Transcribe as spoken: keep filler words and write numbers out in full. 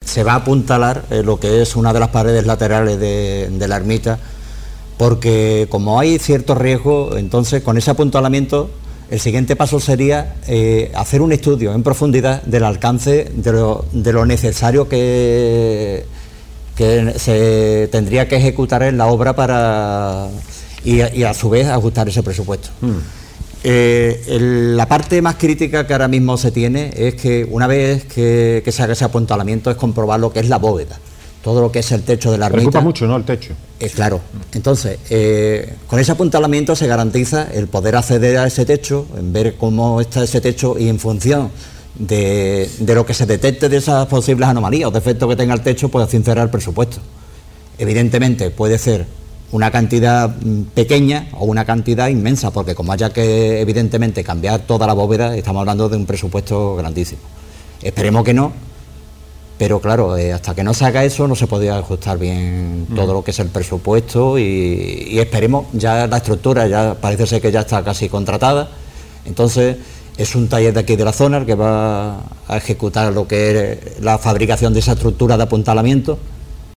se va a apuntalar eh, lo que es una de las paredes laterales de, de la ermita, porque como hay cierto riesgo, entonces con ese apuntalamiento el siguiente paso sería eh, hacer un estudio en profundidad del alcance de lo, de lo necesario que, que se tendría que ejecutar en la obra para y, y a su vez ajustar ese presupuesto. Mm. Eh, el, la parte más crítica que ahora mismo se tiene es que una vez que, que se haga ese apuntalamiento es comprobar lo que es la bóveda, todo lo que es el techo de la ermita. Preocupa mucho, ¿no?, el techo. Eh, claro, entonces eh, con ese apuntalamiento se garantiza el poder acceder a ese techo, en ver cómo está ese techo y en función de, de lo que se detecte de esas posibles anomalías o defectos que tenga el techo, pues sincerar el presupuesto. Evidentemente puede ser una cantidad pequeña o una cantidad inmensa, porque como haya que evidentemente cambiar toda la bóveda, estamos hablando de un presupuesto grandísimo. Esperemos que no, pero claro, eh, hasta que no se haga eso no se podría ajustar bien todo mm. lo que es el presupuesto y, y esperemos, ya la estructura ya parece ser que ya está casi contratada, entonces es un taller de aquí de la zona el que va a ejecutar lo que es la fabricación de esa estructura de apuntalamiento